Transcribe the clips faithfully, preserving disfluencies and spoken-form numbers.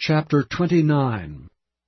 Chapter twenty-nine.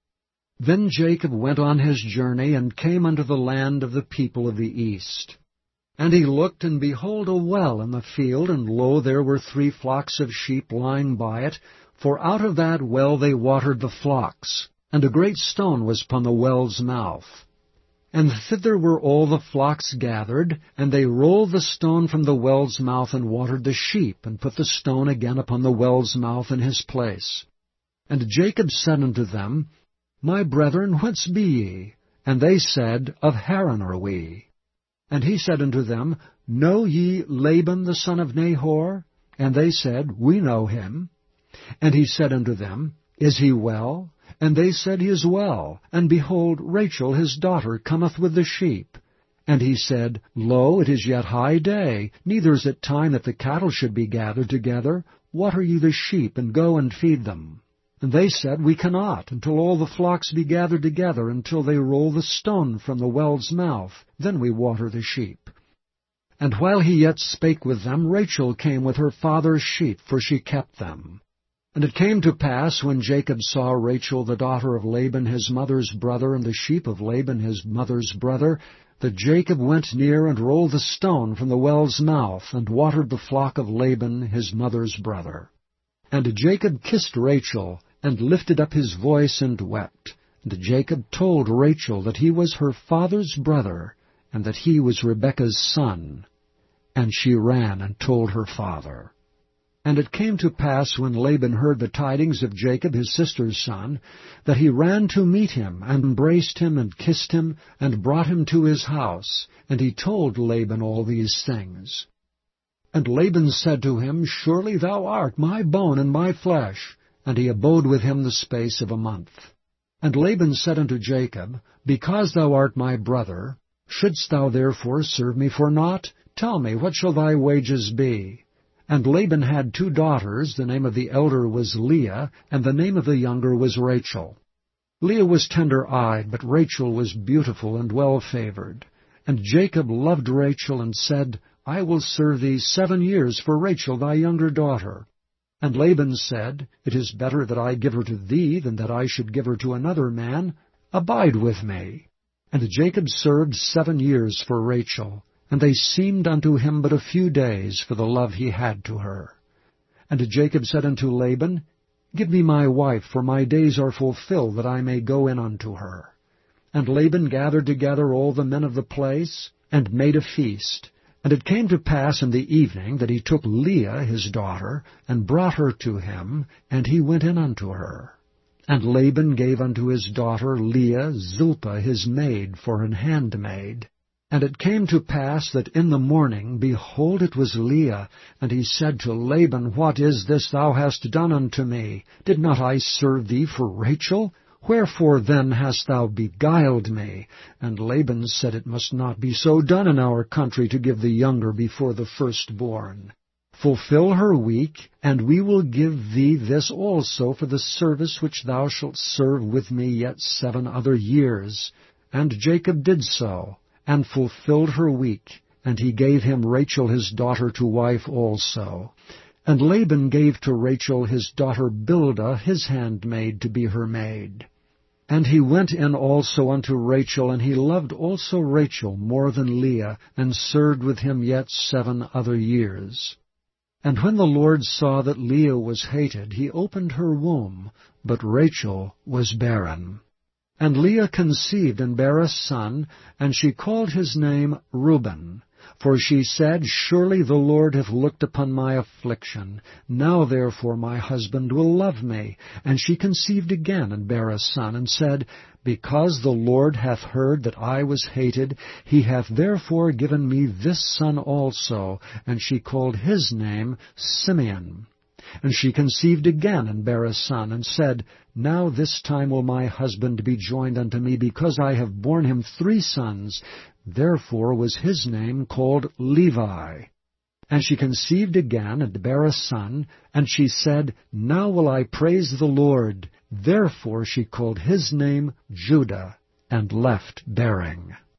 Then Jacob went on his journey, and came unto the land of the people of the east. And he looked, and behold, a well in the field, and lo, there were three flocks of sheep lying by it, for out of that well they watered the flocks. And a great stone was upon the well's mouth. And thither were all the flocks gathered, and they rolled the stone from the well's mouth, and watered the sheep, and put the stone again upon the well's mouth in his place. And Jacob said unto them, My brethren, whence be ye? And they said, Of Haran are we. And he said unto them, Know ye Laban the son of Nahor? And they said, We know him. And he said unto them, Is he well? And they said, He is well. And behold, Rachel his daughter cometh with the sheep. And he said, Lo, it is yet high day, neither is it time that the cattle should be gathered together. Water ye the sheep, and go and feed them. And they said, We cannot, until all the flocks be gathered together, until they roll the stone from the well's mouth. Then we water the sheep. And while he yet spake with them, Rachel came with her father's sheep, for she kept them. And it came to pass, when Jacob saw Rachel the daughter of Laban his mother's brother, and the sheep of Laban his mother's brother, that Jacob went near and rolled the stone from the well's mouth, and watered the flock of Laban his mother's brother. And Jacob kissed Rachel, and lifted up his voice, and wept. And Jacob told Rachel that he was her father's brother, and that he was Rebekah's son. And she ran and told her father. And it came to pass, when Laban heard the tidings of Jacob his sister's son, that he ran to meet him, and embraced him, and kissed him, and brought him to his house. And he told Laban all these things. And Laban said to him, Surely thou art my bone and my flesh. And he abode with him the space of a month. And Laban said unto Jacob, Because thou art my brother, shouldst thou therefore serve me for naught? Tell me, what shall thy wages be? And Laban had two daughters. The name of the elder was Leah, and the name of the younger was Rachel. Leah was tender-eyed, but Rachel was beautiful and well-favored. And Jacob loved Rachel, and said, I will serve thee seven years for Rachel thy younger daughter. And Laban said, It is better that I give her to thee, than that I should give her to another man. Abide with me. And Jacob served seven years for Rachel, and they seemed unto him but a few days for the love he had to her. And Jacob said unto Laban, Give me my wife, for my days are fulfilled, that I may go in unto her. And Laban gathered together all the men of the place, and made a feast. And it came to pass in the evening that he took Leah his daughter, and brought her to him, and he went in unto her. And Laban gave unto his daughter Leah Zilpah his maid for an handmaid. And it came to pass that in the morning, behold, it was Leah. And he said to Laban, What is this thou hast done unto me? Did not I serve thee for Rachel? Wherefore then hast thou beguiled me? And Laban said, It must not be so done in our country, to give the younger before the firstborn. Fulfill her week, and we will give thee this also for the service which thou shalt serve with me yet seven other years. And Jacob did so, and fulfilled her week, and he gave him Rachel his daughter to wife also. And Laban gave to Rachel his daughter Bildah his handmaid to be her maid. And he went in also unto Rachel, and he loved also Rachel more than Leah, and served with him yet seven other years. And when the Lord saw that Leah was hated, he opened her womb, but Rachel was barren. And Leah conceived and bare a son, and she called his name Reuben. For she said, Surely the Lord hath looked upon my affliction. Now therefore my husband will love me. And she conceived again, and bare a son, and said, Because the Lord hath heard that I was hated, he hath therefore given me this son also. And she called his name Simeon. And she conceived again, and bare a son, and said, Now this time will my husband be joined unto me, because I have borne him three sons. Therefore was his name called Levi. And she conceived again, and bare a son, and she said, Now will I praise the Lord. Therefore she called his name Judah, and left bearing.